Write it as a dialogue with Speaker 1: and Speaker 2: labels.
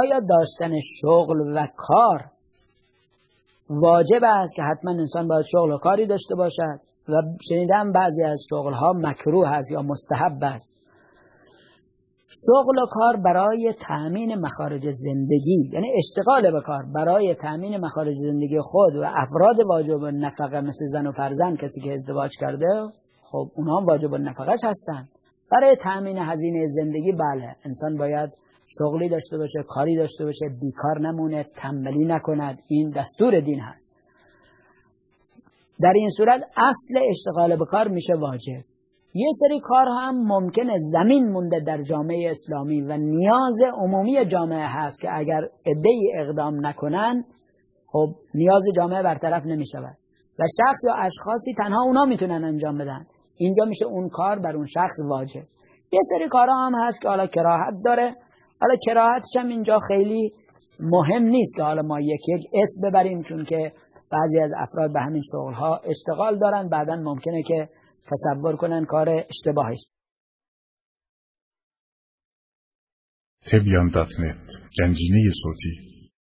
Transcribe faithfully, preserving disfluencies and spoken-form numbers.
Speaker 1: آیا داشتن شغل و کار واجب است که حتما انسان باید شغل و کاری داشته باشد و شنیدم بعضی از شغلها مکروه است یا مستحب است. شغل و کار برای تأمین مخارج زندگی، یعنی اشتغال به کار برای تأمین مخارج زندگی خود و افراد واجب النفقه مثل زن و فرزند، کسی که ازدواج کرده خب اونها هم واجب النفقهش هستن. برای تأمین هزینه زندگی بله انسان باید شغلی داشته باشه، کاری داشته باشه، بیکار نمونه، تنبلی نکند. این دستور دین هست. در این صورت اصل اشتغال به کار میشه واجب. یه سری کار هم ممکنه زمین مونده در جامعه اسلامی و نیاز عمومی جامعه هست که اگر عده‌ای اقدام نکنن خب نیاز جامعه برطرف نمیشود و شخص یا اشخاصی تنها اونا میتونن انجام بدن. اینجا میشه اون کار بر اون شخص واجب. یه سری کارها هم هست که حالا کراهت داره. حالا کراهتش هم اینجا خیلی مهم نیست که حالا ما یک یک اسم ببریم، چون که بعضی از افراد به همین شغلها اشتغال دارن، بعداً ممکنه که تصور کنن کار اشتباهی.
Speaker 2: تبیان دات نت گنجینه صوتی